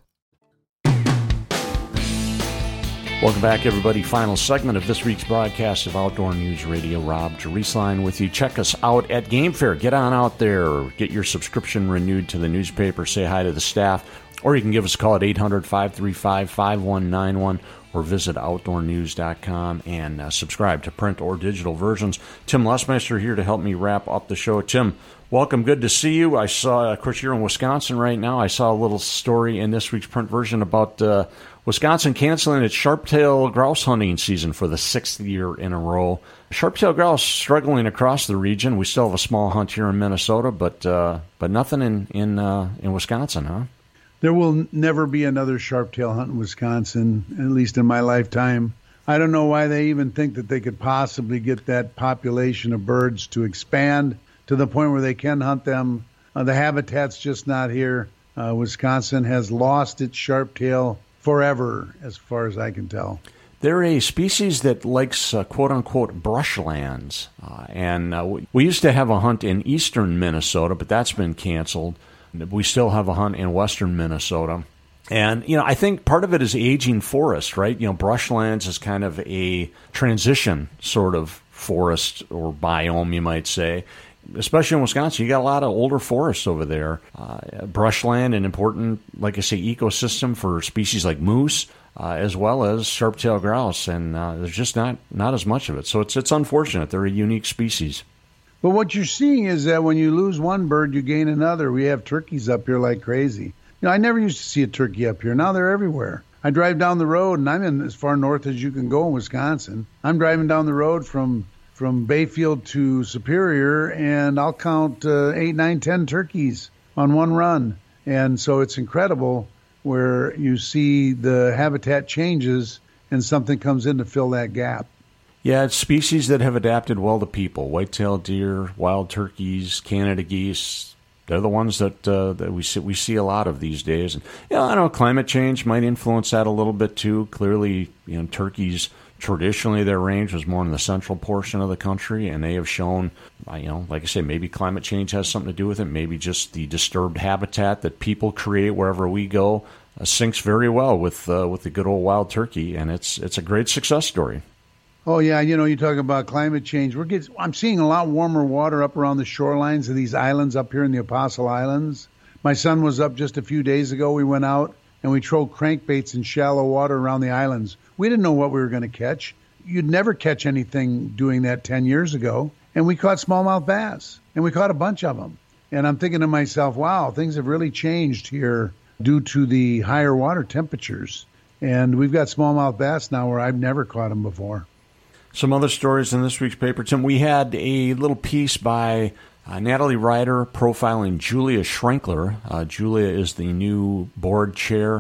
Welcome back, everybody. Final segment of this week's broadcast of Outdoor News Radio. Rob Jerusalem with you. Check us out at Game Fair. Get on out there. Get your subscription renewed to the newspaper. Say hi to the staff. Or you can give us a call at eight hundred, five three five, five one nine one or visit outdoor news dot com and uh, subscribe to print or digital versions. Tim Lesmeister here to help me wrap up the show. Tim, welcome. Good to see you. I saw, of course, you're in Wisconsin right now. I saw a little story in this week's print version about uh, Wisconsin canceling its sharp-tail grouse hunting season for the sixth year in a row. Sharp-tail grouse struggling across the region. We still have a small hunt here in Minnesota, but uh, but nothing in in uh, in Wisconsin, huh? There will never be another sharp-tail hunt in Wisconsin, at least in my lifetime. I don't know why they even think that they could possibly get that population of birds to expand to the point where they can hunt them. Uh, the habitat's just not here. Uh, Wisconsin has lost its sharp-tail forever, as far as I can tell. They're a species that likes uh, quote-unquote brushlands. Uh, and uh, we used to have a hunt in eastern Minnesota, but that's been canceled. We still have a hunt in western Minnesota. And, you know, I think part of it is aging forest, right? You know, brushlands is kind of a transition sort of forest or biome, you might say. Especially in Wisconsin, you got a lot of older forests over there. Uh, brushland, an important, like I say, ecosystem for species like moose. uh, as well as sharp-tailed grouse, and uh, there's just not, not as much of it. So it's it's unfortunate. They're a unique species. But what you're seeing is that when you lose one bird, you gain another. We have turkeys up here like crazy. You know, I never used to see a turkey up here. Now they're everywhere. I drive down the road, and I'm in as far north as you can go in Wisconsin. I'm driving down the road from from Bayfield to Superior, and I'll count uh, eight, nine, ten turkeys on one run. And so it's incredible where you see the habitat changes and something comes in to fill that gap. Yeah, it's species that have adapted well to people. White-tailed deer, wild turkeys, Canada geese. They're the ones that uh, that we see, we see a lot of these days. And you know, I know climate change might influence that a little bit too. Clearly, you know, turkeys traditionally their range was more in the central portion of the country, and they have shown, you know, like I say, maybe climate change has something to do with it. Maybe just the disturbed habitat that people create wherever we go uh, syncs very well with uh, with the good old wild turkey, and it's it's a great success story. Oh, yeah, you know, you talk about climate change. We're getting, I'm seeing a lot warmer water up around the shorelines of these islands up here in the Apostle Islands. My son was up just a few days ago. We went out and we threw crankbaits in shallow water around the islands. We didn't know what we were going to catch. You'd never catch anything doing that ten years ago. And we caught smallmouth bass, and we caught a bunch of them. And I'm thinking to myself, wow, things have really changed here due to the higher water temperatures. And we've got smallmouth bass now where I've never caught them before. Some other stories in this week's paper, Tim. We had a little piece by uh, Natalie Ryder profiling Julia Schrenkler. Uh, Julia is the new board chair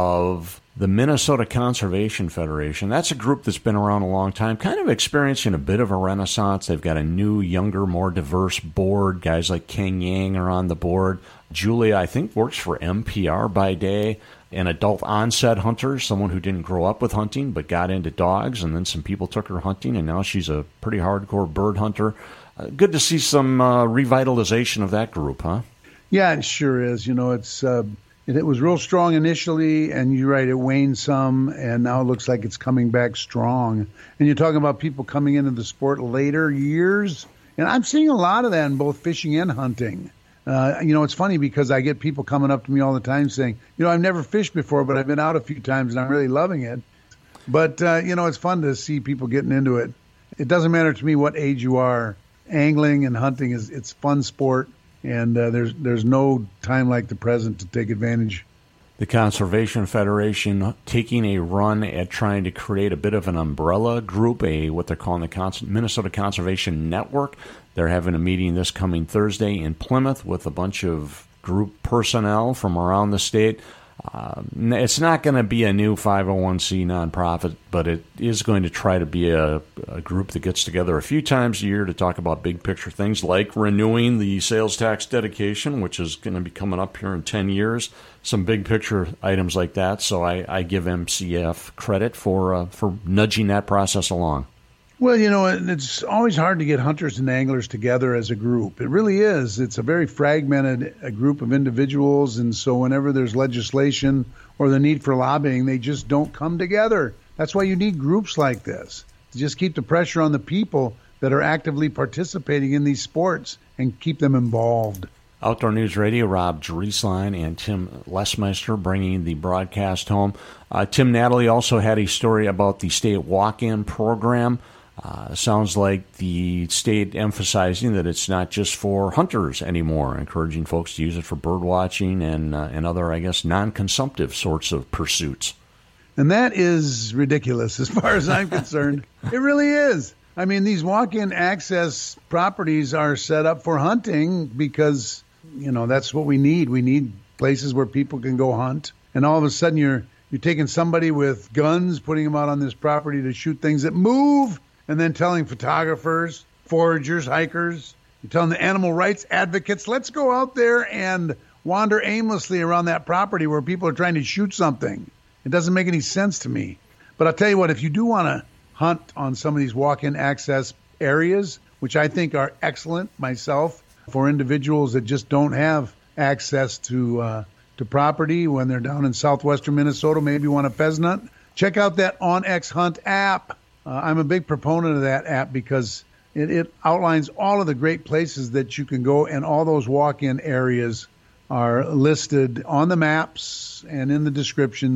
of the Minnesota Conservation Federation. That's a group that's been around a long time, kind of experiencing a bit of a renaissance. They've got a new, younger, more diverse board. Guys like Ken Yang are on the board. Julia, I think, works for N P R by day. An adult onset hunter, someone who didn't grow up with hunting but got into dogs, and then some people took her hunting, and now she's a pretty hardcore bird hunter. Uh, good to see some uh, revitalization of that group, huh? Yeah, it sure is. You know, it's uh, it, it was real strong initially, and you're right, it waned some, and now it looks like it's coming back strong. And you're talking about people coming into the sport later years, and I'm seeing a lot of that in both fishing and hunting. Uh, you know, it's funny because I get people coming up to me all the time saying, you know, I've never fished before, but I've been out a few times and I'm really loving it. But, uh, you know, it's fun to see people getting into it. It doesn't matter to me what age you are. Angling and hunting is it's fun sport, and uh, there's there's no time like the present to take advantage. The Conservation Federation taking a run at trying to create a bit of an umbrella group, a what they're calling the Cons- Minnesota Conservation Network. They're having a meeting this coming Thursday in Plymouth with a bunch of group personnel from around the state. Uh, it's not going to be a new five oh one c nonprofit, but it is going to try to be a, a group that gets together a few times a year to talk about big picture things like renewing the sales tax dedication, which is going to be coming up here in ten years. Some big picture items like that. So I, I give M C F credit for uh, for nudging that process along. Well, you know, it's always hard to get hunters and anglers together as a group. It really is. It's a very fragmented a group of individuals, and so whenever there's legislation or the need for lobbying, they just don't come together. That's why you need groups like this, to just keep the pressure on the people that are actively participating in these sports and keep them involved. Outdoor News Radio, Rob Drieslein and Tim Lesmeister bringing the broadcast home. Uh, Tim, Natalie also had a story about the state walk-in program. Uh, sounds like the state emphasizing that it's not just for hunters anymore, encouraging folks to use it for bird watching and uh, and other, I guess, non-consumptive sorts of pursuits. And that is ridiculous as far as I'm concerned. It really is. I mean, these walk-in access properties are set up for hunting because, you know, that's what we need. We need places where people can go hunt. And all of a sudden you're you're taking somebody with guns, putting them out on this property to shoot things that move, and then telling photographers, foragers, hikers, you're telling the animal rights advocates, let's go out there and wander aimlessly around that property where people are trying to shoot something. It doesn't make any sense to me. But I'll tell you what, if you do want to hunt on some of these walk-in access areas, which I think are excellent myself for individuals that just don't have access to uh, to property when they're down in southwestern Minnesota, maybe want a pheasant hunt, check out that OnX Hunt app. Uh, I'm a big proponent of that app because it, it outlines all of the great places that you can go, and all those walk-in areas are listed on the maps and in the descriptions,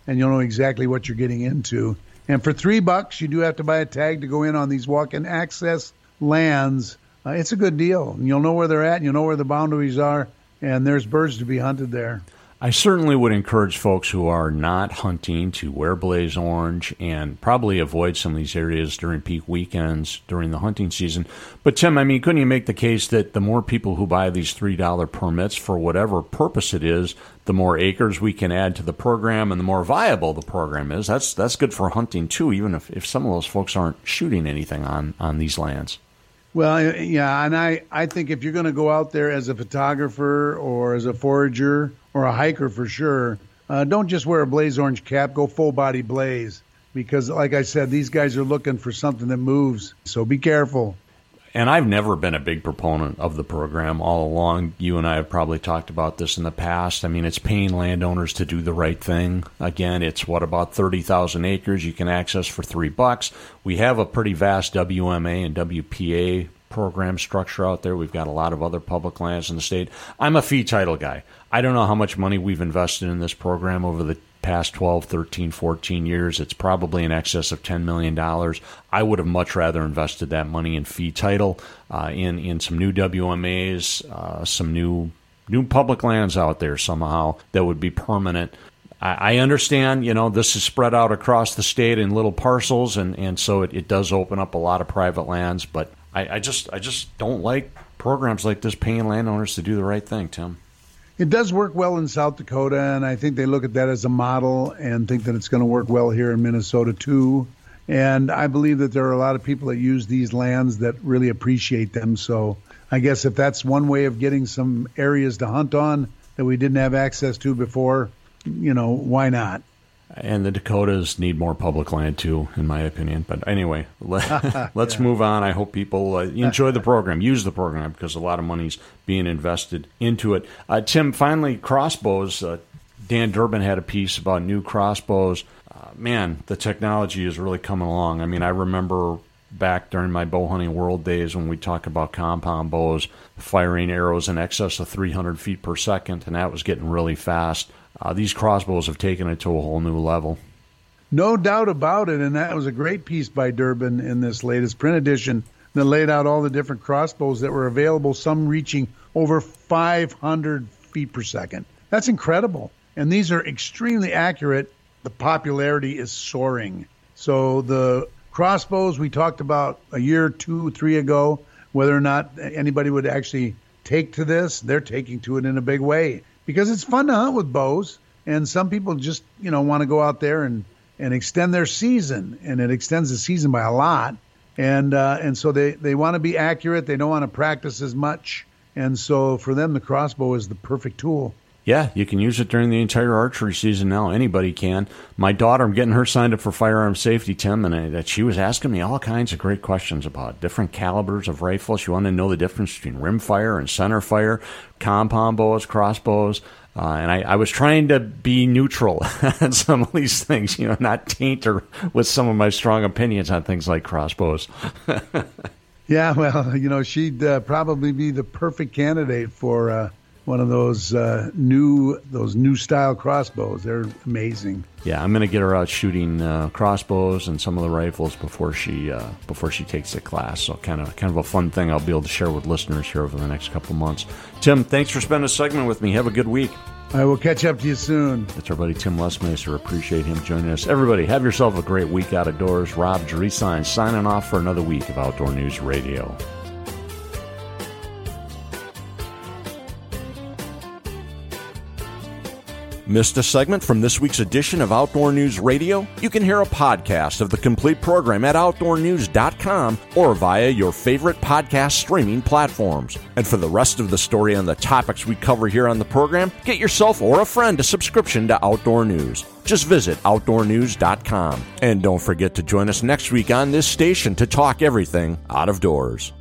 and you'll know exactly what you're getting into. And for three bucks, you do have to buy a tag to go in on these walk-in access lands. Uh, it's a good deal. And you'll know where they're at, and you'll know where the boundaries are, and there's birds to be hunted there. I certainly would encourage folks who are not hunting to wear blaze orange and probably avoid some of these areas during peak weekends during the hunting season. But, Tim, I mean, couldn't you make the case that the more people who buy these three dollar permits for whatever purpose it is, the more acres we can add to the program and the more viable the program is? That's that's good for hunting, too, even if, if some of those folks aren't shooting anything on, on these lands. Well, yeah, and I, I think if you're going to go out there as a photographer or as a forager or a hiker for sure, uh, don't just wear a blaze orange cap, go full body blaze. Because like I said, these guys are looking for something that moves, so be careful. And I've never been a big proponent of the program all along. You and I have probably talked about this in the past. I mean, it's paying landowners to do the right thing. Again, it's what, about thirty thousand acres you can access for three bucks. We have a pretty vast W M A and W P A program structure out there. We've got a lot of other public lands in the state. I'm a fee title guy. I don't know how much money we've invested in this program over the past twelve, thirteen, fourteen years. It's probably in excess of ten million dollars. I would have much rather invested that money in fee title, uh, in, in some new W M As, uh, some new new public lands out there somehow that would be permanent. I, I understand, you know, this is spread out across the state in little parcels, and, and so it, it does open up a lot of private lands, but I, I just I just don't like programs like this paying landowners to do the right thing, Tim. It does work well in South Dakota, and I think they look at that as a model and think that it's going to work well here in Minnesota, too. And I believe that there are a lot of people that use these lands that really appreciate them. So I guess if that's one way of getting some areas to hunt on that we didn't have access to before, you know, why not? And the Dakotas need more public land, too, in my opinion. But anyway, let, let's yeah. move on. I hope people uh, enjoy the program, use the program, because a lot of money's being invested into it. Uh, Tim, finally, crossbows. Uh, Dan Durbin had a piece about new crossbows. Uh, man, the technology is really coming along. I mean, I remember back during my bow hunting world days when we talk about compound bows, firing arrows in excess of three hundred feet per second, and that was getting really fast. Uh, these crossbows have taken it to a whole new level. No doubt about it, and that was a great piece by Durbin in this latest print edition that laid out all the different crossbows that were available, some reaching over five hundred feet per second. That's incredible, and these are extremely accurate. The popularity is soaring. So the crossbows we talked about a year, two, three ago, whether or not anybody would actually take to this, they're taking to it in a big way. Because it's fun to hunt with bows, and some people just, you know, want to go out there and, and extend their season, and it extends the season by a lot. And uh, and so they, they want to be accurate. They don't want to practice as much. And so for them, the crossbow is the perfect tool. Yeah, you can use it during the entire archery season now. Anybody can. My daughter, I'm getting her signed up for firearm safety, Tim, and I, she was asking me all kinds of great questions about different calibers of rifles. She wanted to know the difference between rimfire and centerfire, compound bows, crossbows. Uh, and I, I was trying to be neutral on some of these things, you know, not taint her with some of my strong opinions on things like crossbows. Yeah, well, you know, she'd uh, probably be the perfect candidate for uh, one of those uh, new those new style crossbows. They're amazing. Yeah, I'm going to get her out shooting uh, crossbows and some of the rifles before she uh, before she takes the class. So kind of kind of a fun thing I'll be able to share with listeners here over the next couple months. Tim, thanks for spending a segment with me. Have a good week. I will catch up to you soon. That's our buddy Tim Lesmacer. Appreciate him joining us. Everybody, have yourself a great week out of doors. Rob Dreesine signing off for another week of Outdoor News Radio. Missed a segment from this week's edition of Outdoor News Radio? You can hear a podcast of the complete program at outdoor news dot com or via your favorite podcast streaming platforms. And for the rest of the story on the topics we cover here on the program, get yourself or a friend a subscription to Outdoor News. Just visit outdoor news dot com. And don't forget to join us next week on this station to talk everything out of doors.